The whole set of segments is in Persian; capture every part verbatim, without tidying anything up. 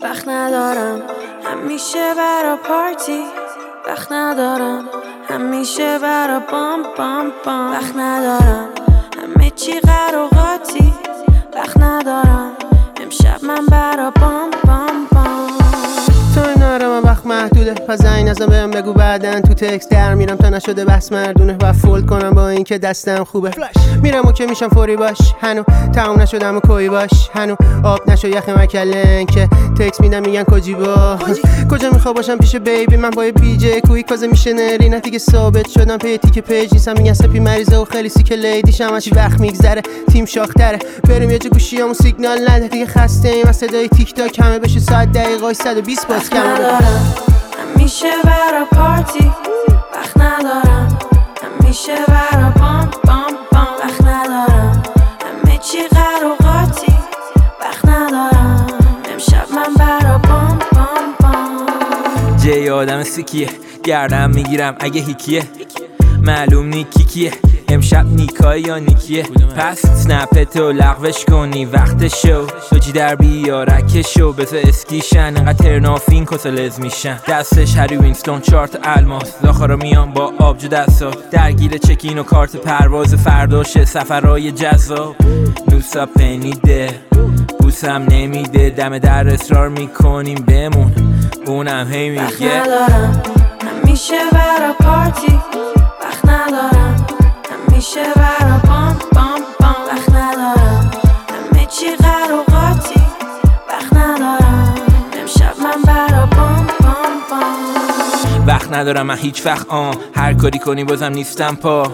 وقت ندارم همیشه برا پارتی، وقت ندارم همیشه برا بام بام بام، وقت ندارم همه چی قراقاتی، وقت ندارم امشب من برا بام بام بام. تو اینا رو من وقت محدوده، پس زنگ نزن بهم بگو بعدن تو تکست در میرم تا نشده بس مردونه و فولد کنم با این که دستم خوبه. میرم و که میشم فوری باش، هنو تموم نشدم و کوی باش، هنو آب نشو یخ مکلن که تکست میدم میگن کجی با کجا میخوا باشم پیش بیبی. من با بی جی کوی کازه میشه نری نه دیگه ثابت شدم پی تیک پیج نیستم، میگن سپی مریضه و خیلی سیک لیدیشم، هرچی وقت میگذره تیم شاختره. بریم یه جا گوشیامو سیگنال نده دیگه، خسته ایم از صدای تیک تاک، همه بشه ساعت دقیقای صد و بیست باز کم. ندارم همیشه برا پارتی، وقت ندارم همیشه برا بام بام بام، وقت ندارم همه چی قراقاتی، وقت ندارم امشب من برا بام بام بام. جای آدم سیکیه گردم میگیرم اگه هیکیه، معلوم نیکی کیه امشب نیکای یا نیکیه. پس سنپتو لغوش کنی وقت شو، دوجی در بیارک شو بزا اسکیشن انقدر ترنافین کسلز میشن. دستش هری وینستون چارت الماس، داخرا میان با آبجو دستات درگیر چکین و کارت پرواز فرداشه سفرهای جذاب. نوسا پنیده بوسم نمیده، دم در اصرار میکنیم بمون اونم هی میگه وقت ندارم همیشه برا پارتی، وقت ندارم همیشه برا بام بام بام، وقت ندارم همه چی قراقاتی، وقت ندارم امشب من برا بام بام بام. وقت ندارم من هیچ وقت آن هر کاری کنی بازم نیستم پا.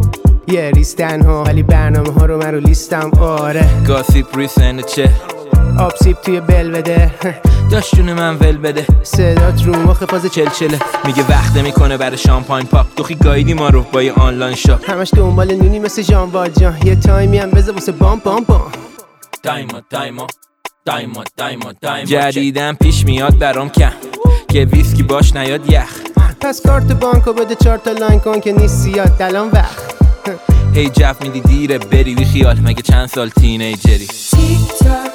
یه ریستن ها ولی برنامه ها رو من رو لیستم. آره گاسیپ روی سنده چه آب سیب توی بل بده، داشت جون من ول بده. صدات رو مخ فاز چلچله میگه وقت میکنه برای شامپاین پاپ، دوخی گایدی ما رو با یه آنلاین شاپ. همش دنبال نونی مثل جان واجان، یه تایمی هم بذار واسه بام بام بام. دایما دایما دایما دایما دایما جدیدن پیش میاد برام کم که ویسکی باش نیاد یخ، پس کارت بانکو بده چهار تا لاین کن که نیست زیاد دلان وقت. هی جف میدی دیره بری بی خیال، مگه چند سال تینیجری. تیک تاک